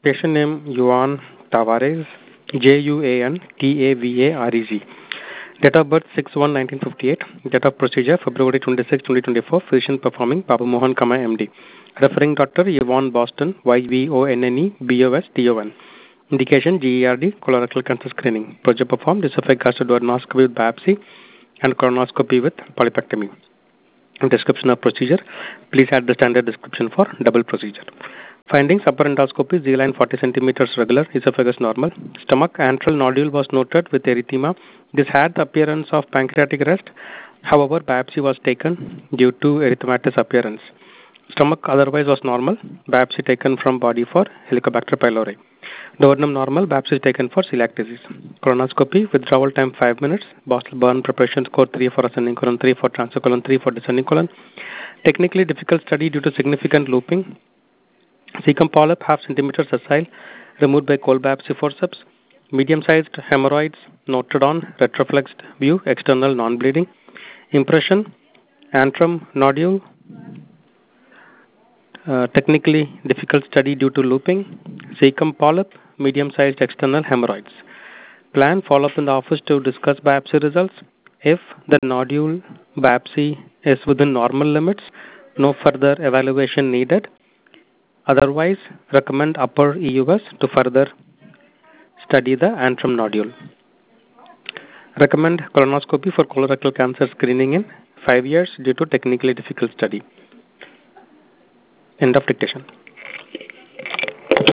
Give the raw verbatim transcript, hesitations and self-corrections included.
Patient name Juan Tavares, J U A N T A V A R E Z. Date of birth six one nineteen fifty-eight. Date of procedure February twenty-sixth, twenty twenty-four. Physician performing Babu Mohan Kama M D. Referring doctor Yvonne Boston, Y V O N N E B O S T O N. Indication G E R D, colorectal cancer screening. Procedure performed esophageal duodenoscopy with biopsy and colonoscopy with polypectomy. Description of procedure. Please add the standard description for double procedure. Findings: upper endoscopy, Z-line forty centimeters regular, esophagus normal. Stomach antral nodule was noted with erythema. This had the appearance of pancreatic rest. However, biopsy was taken due to erythematous appearance. Stomach otherwise was normal. Biopsy taken from body for Helicobacter pylori. Duodenum normal. Biopsy taken for celiac disease. Colonoscopy, withdrawal time five minutes. Boston burn preparation score three for ascending colon, three for transfer colon, three for descending colon. Technically difficult study due to significant looping. Cecum polyp half centimeter sessile, removed by cold biopsy forceps. Medium-sized hemorrhoids noted on retroflexed view, external non-bleeding. Impression, antrum nodule. Uh, technically difficult study due to looping. Cecum polyp, medium-sized external hemorrhoids. Plan follow-up in the office to discuss biopsy results. If the nodule biopsy is within normal limits, no further evaluation needed. Otherwise, recommend upper E U S to further study the antrum nodule. Recommend colonoscopy for colorectal cancer screening in five years due to technically difficult study. End of dictation.